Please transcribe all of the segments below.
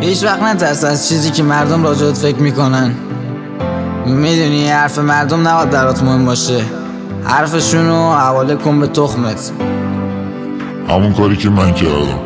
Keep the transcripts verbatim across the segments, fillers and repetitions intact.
هیچ وقت نترس از چیزی که مردم راجعت فکر میکنن. میدونی حرف مردم نباید برات مهم باشه، حرفشونو حواله کن به تخمت. همون کاری که من کردم.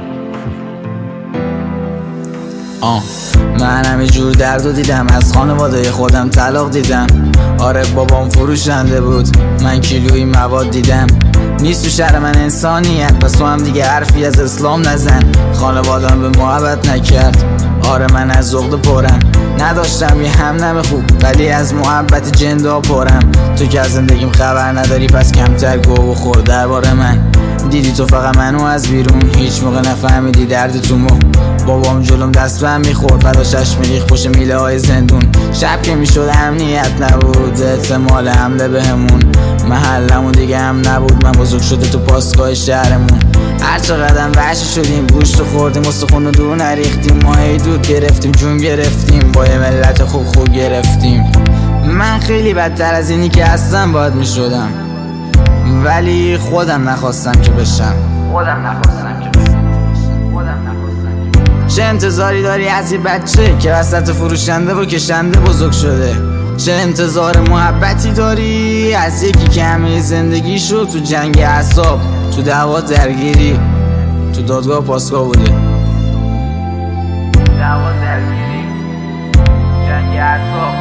آه من همه جور درد دیدم، از خانواده خودم طلاق دیدم. آره بابام فروشنده بود، من کیلویی مواد دیدم. نیست تو شهر من انسانیت، پس تو هم دیگه حرفی از اسلام نزن. خانوادم به محبت نکرد، آره من از عقده پرم. نداشتم یه همنم خوب ولی از محبت جندا پرم. تو که از زندگیم خبر نداری پس کمتر گو و خور درباره من. دیدی تو فقط منو از بیرون، هیچ موقع نفهمیدی درد تو مو. بابام جلوم دست بهم میخورد، فدا شش میریخ پشت میله های زندون. شب که میشد امنیت نبود، احتمال حمله بهمون. محلمون دیگه هم نبود، من بزرگ شده تو پاسگاه شهرمون. هر چقدر وحشی شدیم، گوشت خوردیم، استخون و دور نریختیم. ما هی دود گرفتیم، جون گرفتیم، با یه ملت خوب خوب گرفتیم. من خیلی بدتر از اینی که هستم باید میشدم، ولی خودم نخواستم که بشم. خودم نخواستم که بشم. خودم نخواستم. چه انتظاری داری از یه بچه که وسط فروشنده و کشنده بزرگ شده؟ چه انتظار محبتی داری از یکی که همه زندگیشو تو جنگ اعصاب، تو دعوا درگیری، تو دادگاه پاسگاه بوده؟ دعوا درگیری، جنگ اعصاب.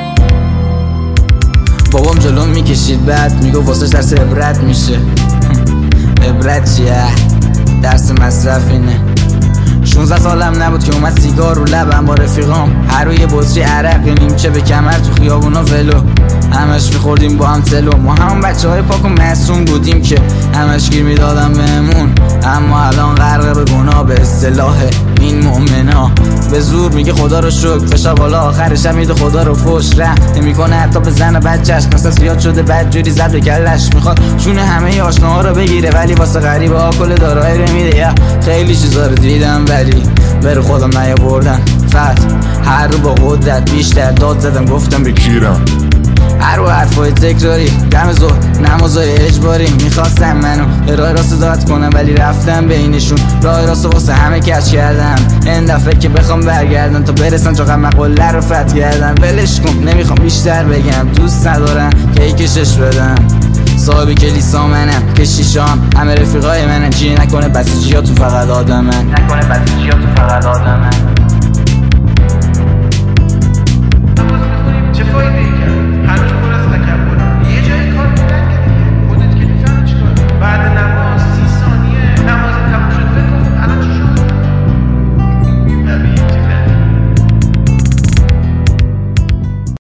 بابام جلوم میکشید بعد میگو واسه درس عبرت میشه. عبرت چیه؟ درس مصرف اینه. شونزده سالم نبود که اومد سیگار رو لبم با رفیقام، هر روی بطری عرق نیمچه به کمر تو خیابونا ولو. همش میخوردیم با هم تلو، ما همون بچه های پاک و معصوم بودیم که همش گیر میدادم بهمون. اما الان غرق به گناه، به اصطلاح این مؤمنا. به زور میگه خدا رو شکر، فشار بالا آخرش هم میده خدا رو فوش. ره نمیکنه حتی به زن بچهش، مثلا زیاد شده بدجوری زد به کلش. میخواد شونه همه آشناها رو بگیره ولی واسه غریبه ها کل دارایی رو میده. خیلی چیزا رو دیدم ولی بر خودم نیاوردم. فقط هر رو با قدرت بیشتر داد زدم، گفتم بکیرم. هر رو حرفای تکراری، دم زور نمازای اجباری. میخواستم منو به راه راست داد کنم ولی رفتم بینشون. راه راست واسه همه کش کردم، این دفعه که بخوام برگردم تا برسن چقدر مقاله رو فتح کردم. ولش کن نمیخوام بیشتر بگم، دوست ندارم که کشش بدم. صاحب کلیسا منم، کشیشام همه رفیقای منم. چی نکنه بسیجی ها تو فقط آدمن، نکنه بسیجی ها تو فقط آدمن.